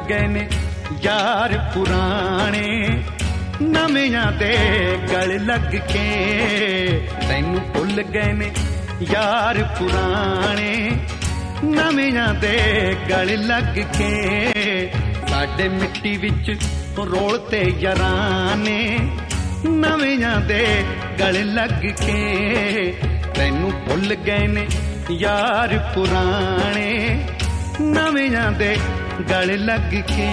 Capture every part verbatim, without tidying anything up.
गए ने यार पुराने नवियां दे गल लग के तैनू भुल गए ने यार पुराने नवियां दे गल लग के साडे मिट्टी विच रोल ते याराने नवियां दे गल लग के तैनू भुल गए ने यार पुराने नवियां दे गल लग के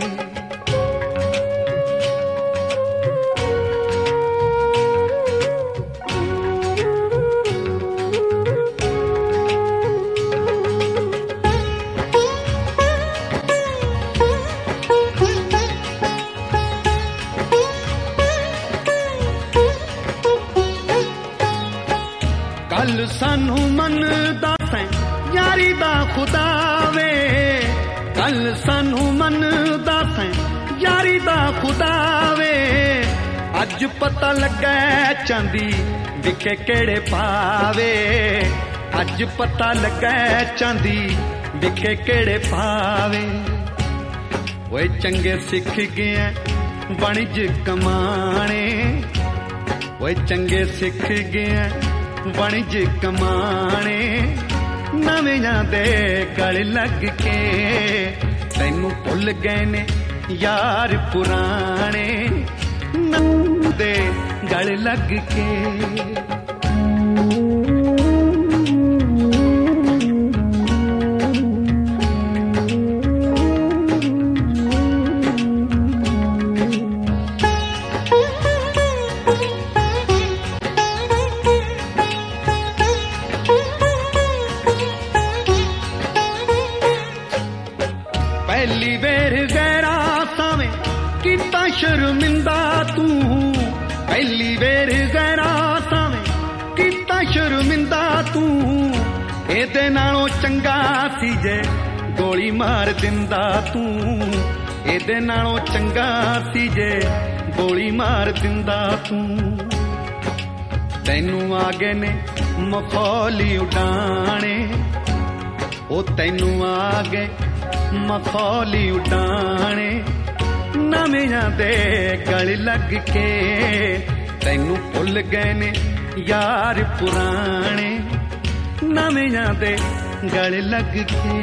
कल सानू मन दस यारी दा खुदा वे कल सानू मन दस यारी दा खुदा वे अज पता लगा चांदी विखे केड़े पावे अज पता लगा चांदी विखे केड़े पावे ओए चंगे सिख गए वणिज कमाने ओए चंगे सिख गए वणिज कमाने नवियां दे गल लग के तैनू भुल गए ने यार पुराने नवियां दे गल लग के पहली वेर गैरा सावें किता शर्मिंदा तू पहली वेर गैरा सावें किता शर्मिंदा तू एदे नालों चंगा सी जे गोली मार दिंदा तू एदे नालों चंगा सी जे गोली मार दिंदा तू तैनू आ गए ने मखौली उडाने ओ तैनू आ गए मखौली उडाने नवियां दे गल लग के तैनू भुल गए ने यार पुराने नवियां दे गल लग के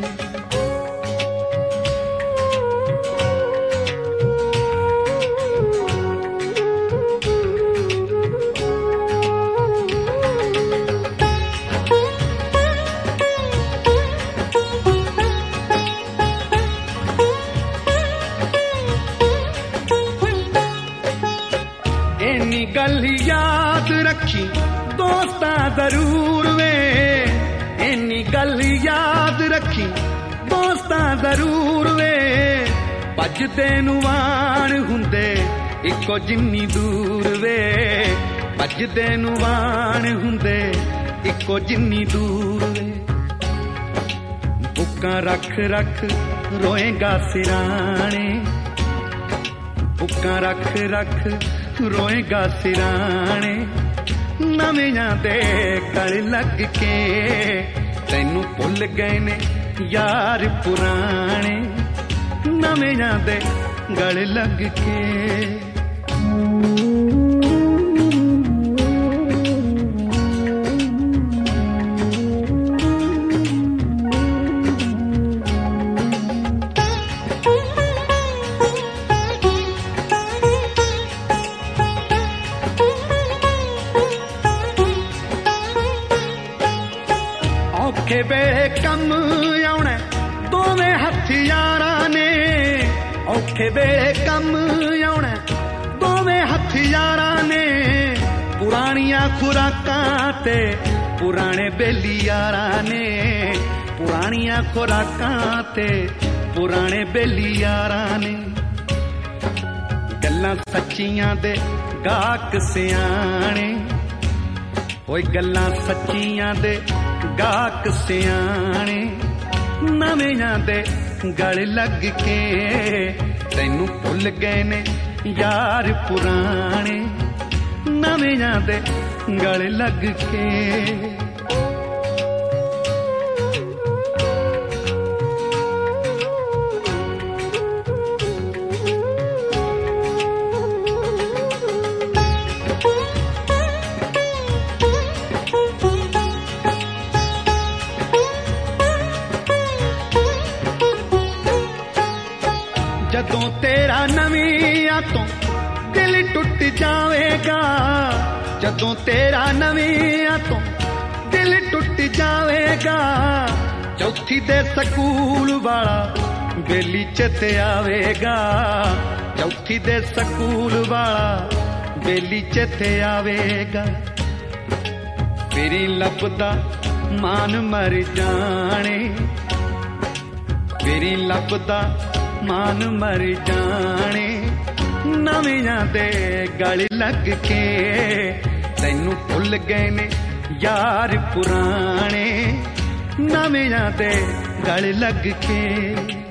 इन्नी गल याद रखी दोस्ता जरूर वे इन्नी गल याद रखी दोस्ता जरूर वे भजदे नुवान हुंदे इको जिन्नी दूर वे भजदे नुवान हुंदे इको जिन्नी दूर वे बुक्कां रख रख रोएगा सिराने बुक्कां रख रख रोएगा सिराने नवियां दे गल लग के तैनू भुल गए ने यार पुराने नवियां दे गल लग के औखे वेले कम आउणा दोवें हथियारां ने औखे वेले कम आउणा दोवें हथियारां ने पुरानियां खुराकां ते पुराने बेली यारां ने पुरानियां खुराकां ते पुराने बेली यारां ने गल्लां सच्चियां दे गाहक सियाणे ओए गल्लां सच्चियां दे गाहक सियाणे नवियां दे गल लग के तैनू भुल गए ने यार पुराने नवियां दे गल लग के तेरा नवियां तो दिल टुट जावेगा, जदों तेरा नवियां तो दिल टुट जावेगा, चौथी दे सकूल वाला बेली चेते आवेगा, चौथी दे सकूल वाला बेली चेते आवेगा। फिरी लभदा मान मर जाने, फिरी लभदा मान मर जाने, नवियां दे गल लग के तैनू भुल गए ने यार पुराने, नवियां दे गल लग के।